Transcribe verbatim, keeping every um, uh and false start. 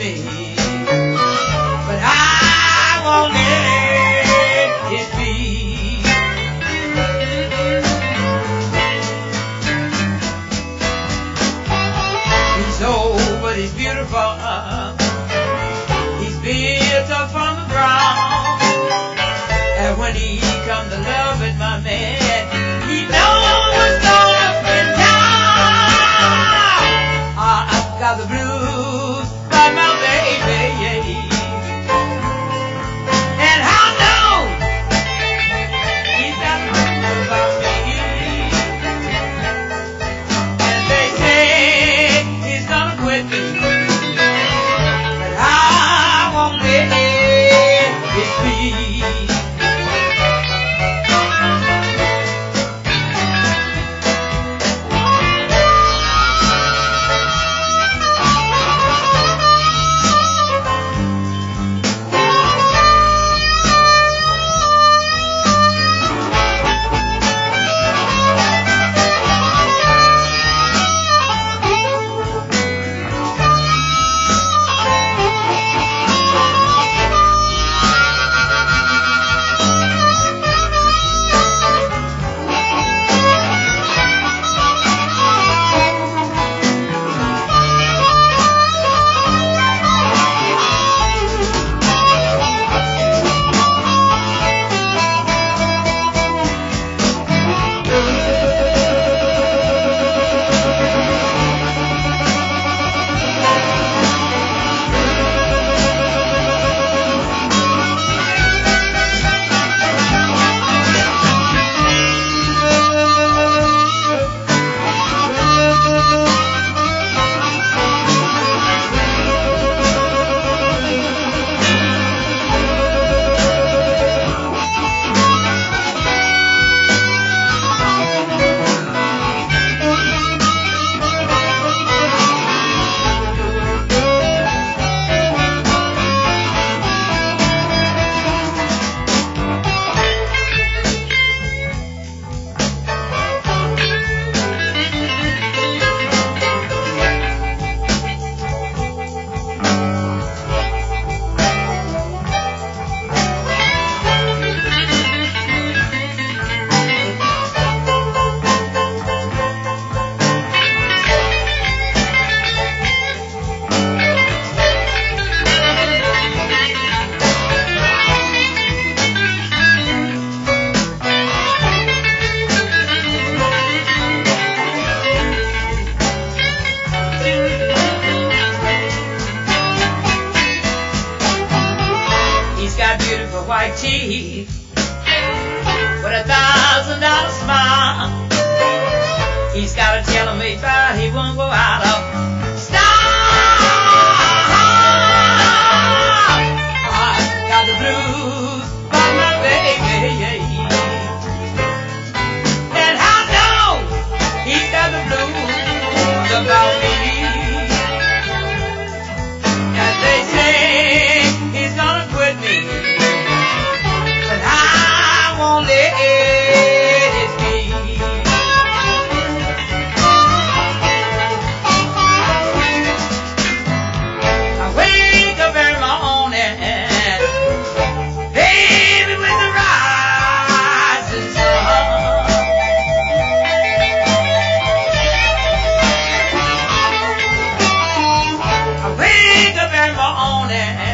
me, but I won't let it be. He's old, but he's beautiful. He's built up from the ground, and when he comes to love with my man, he knows what's going down. I got the blues by my baby, and I know he's got the blues about me. And they say he's gonna quit me, but I won't let it be. White teeth with a thousand dollar smile. He's got a tailor-made but he won't go out of style. I got the blues by my baby, and I know he's got the blues about me. And they say he's gonna quit me, I won't let it be. I wake up every morning, baby, with the rising sun. I wake up every morning,